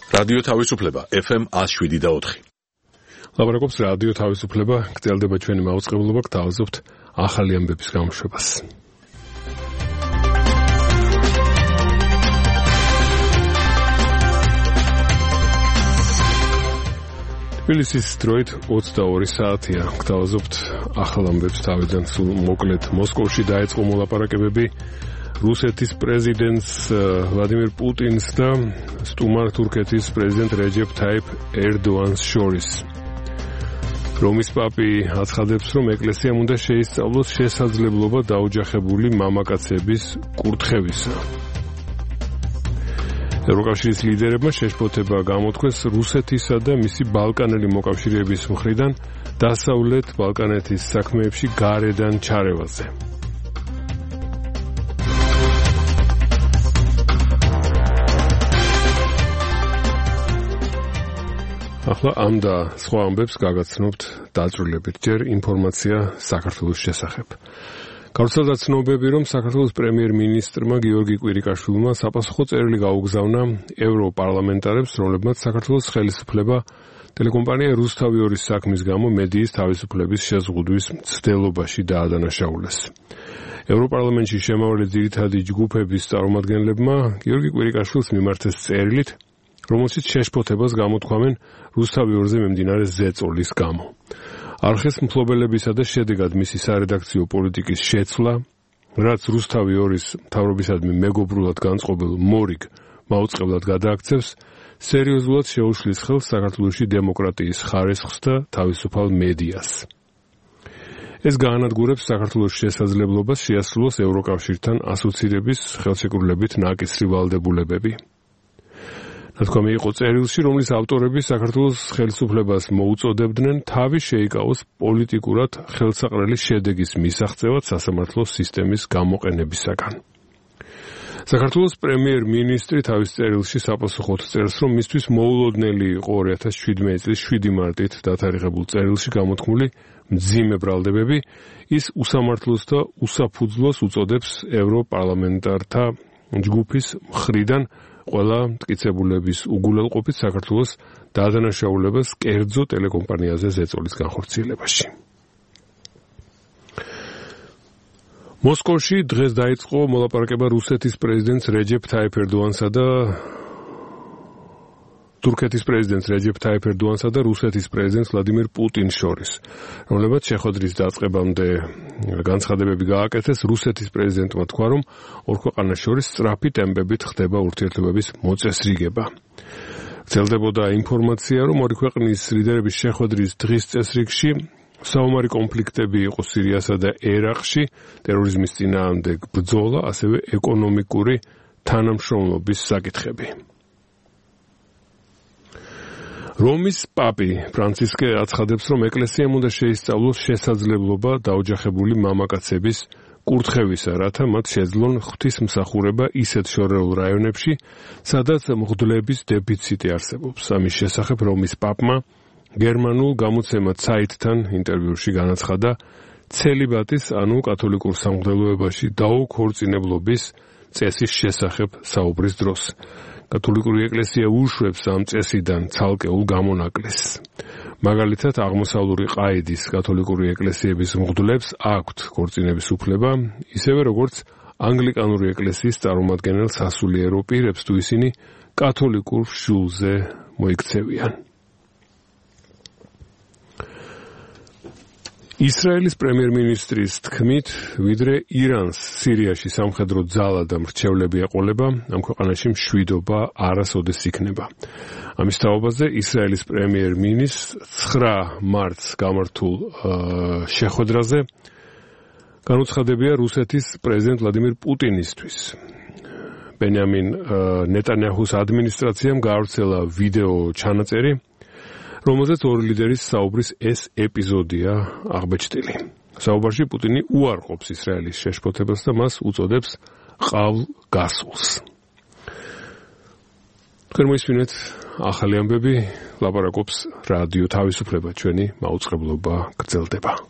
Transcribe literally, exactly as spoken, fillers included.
რადიო თავისუფლება ეფ ემ one oh seven და four. ლაპარაკობს რადიო თავისუფლება, გრძელდება ჩვენი მაუწყებლობა, გთავაზობთ ახალი ამბების გამოშვებას. თბილისის დროით ოცდაორი საათია, გთავაზობთ ახალ ამბებს თავიდან სულ მოკლედ. მოსკოვში დაიწყო მოლაპარაკებები რუსეთის პრეზიდენტს ვლადიმირ პუტინს და სტუმარ თურქეთის პრეზიდენტ რეჯეფ თაიფ ერდოანს შორის. რომის პაპი აცხადებს, რომ ეკლესიამ უნდა შეისწავლოს შესაძლებლობა დაოჯახებული მამაკაცების კურთხევისა. ევროკავშირის ლიდერებმა შეშფოთება გამოთქვეს რუსეთისა და მისი ბალკანელი მოკავშირეების მხრიდან დასავლეთ ბალკანეთის საქმეებში გარედან ჩარევაზე. ახლა ამ და სხვა ამბებს გაგაცნობთ დაწვრილებით. ჯერ ინფორმაცია საქართველოს შესახებ. გავრცელდა ცნობები, რომ საქართველოს პრემიერ-მინისტრმა გიორგი კვირიკაშვილმა საპასუხო წერილი გაუგზავნა ევროპარლამენტარებს, რომლებმაც საქართველოს ხელისუფლება ტელეკომპანია რუსთავი ორის საქმის გამო მედიის თავისუფლების შეზღუდვის მცდელობაში დაადანაშაულეს. ევროპარლამენტში შემავალი ძირითადი ჯგუფების წარმომადგენლებმა გიორგი კვირიკაშვილს მიმართეს წერილით, რომელშიც შეშფოთებას გამოთქვამენ რუსთავი ორზე მიმდინარე ზეწოლის გამო. არხის მფლობელებისა და შედეგად მისი სარედაქციო პოლიტიკის შეცვლა, რაც რუსთავი ორის მთავრობისადმი მეგობრულად განწყობილ მორიგ მაუწყებლად გადააქცევს, სერიოზულად შეუშლის ხელს საქართველოში დემოკრატიის ხარისხს და თავისუფალ მედიას. ეს გაანადგურებს საქართველოს შესაძლებლობას შეასრულოს ევროკავშირთან ასოცირების ხელშეკრულებით ნაკისრი ვალდებულებები. თქვამი იყო წერილში, რომლის ავტორები საქართველოს ხელისუფლებას მოუწოდებდნენ თავი შეიკავოს პოლიტიკურად ხელსაყრელი შედეგის მისაღწევად სასამართლო სისტემის გამოყენებისაგან. საქართველოს პრემიერ-მინისტრი თავის წერილში საპასუხოდ წერს, რომ მისთვის მოულოდნელი იყო ორი ათას შვიდმეტი წლის შვიდი მარტით დათარიღებულ წერილში გამოთქმული მძიმე ბრალდებები, ის უსამართლოს და უსაფუძვლოს უწოდებს ევროპარლამენტართა ჯგუფის მხრიდან ყველა მტკიცებულების უგულელყოფით საქართველოს დაადანაშაულებას კერძო ტელეკომპანიაზე ზეწოლის განხორციელებაში. მოსკოვში დღეს დაიწყო მოლაპარაკება რუსეთის პრეზიდენტს რეჯეფ თაიფ ერდოანსა და თურქეთის პრეზიდენტს რეჯეფ თაიფ ერდოანსა და რუსეთის პრეზიდენტს ვლადიმირ პუტინს შორის, რომლებაც შეხვედრის დაწყებამდე განცხადებები გააკეთეს. რუსეთის პრეზიდენტმა თქვა, რომ ორ ქვეყანას შორის სწრაფი ტემპებით ხდება ურთიერთობების მოწესრიგება. გრძელდებოდა ინფორმაცია, რომ ორი ქვეყნის ლიდერების შეხვედრის დღის წესრიგში საომარი კონფლიქტები იყო სირიასა და ერაყში, ტერორიზმის წინააღმდეგ ბრძოლა, ასევე ეკონომიკური თანამშრომლობის საკითხები. რომის პაპი ფრანცისკე აცხადებს, რომ ეკლესიამ უნდა შეისწავლოს შესაძლებლობა დაოჯახებული მამაკაცების კურთხევისა, რათა მათ შეძლონ ღვთისმსახურება ისეთ შორეულ რაიონებში, სადაც მღვდლების დეფიციტი არსებობს. ამის შესახებ რომის პაპმა გერმანულ გამოცემა Zeit-თან ინტერვიუში განაცხადა, ცელიბატის, ანუ კათოლიკურ სამღვდელოებაში დაუქორწინებლობის წესის შესახებ საუბრის დროს. კათოლიკური ეკლესია უშვებს ამ წესიდან ცალკეულ გამონაკლისს. მაგალითად, აღმოსავლური ყაიდის კათოლიკური ეკლესიების მღვდლებს აქვთ ქორწინების უფლება, ისევე როგორც ანგლიკანური ეკლესიის წარმომადგენელ სასულიერო პირებს, თუ ისინი კათოლიკურ შულზე მოიქცევიან. ისრაელის პრემიერ-მინისტრის თქმით, ვიდრე ირანს სირიაში სამხედრო ძალა და მრჩევლები ეყოლება, ამ ქვეყანაში მშვიდობა არასოდეს იქნება. ამის თაობაზე ისრაელის პრემიერ-მინისტრს ცხრა მარტს გამართულ შეხვედრაზე განუცხადებია რუსეთის პრეზიდენტ ვლადიმირ პუტინისთვის. ბენიამინ ნეტანიაჰუს ადმინისტრაციამ გაავრცელა ვიდეო ჩანაწერი, რომელზეც ორი ლიდერის საუბრის ეს ეპიზოდია აღბეჭდილი. საუბარში პუტინი უარყოფს ისრაელის შეშფოთებას და მას უწოდებს ყავრ გასულს. თქვენ მოისმინეთ ახალი ამბები, ლაპარაკობს რადიო თავისუფლება, ჩვენი მაუწყებლობა გრძელდება.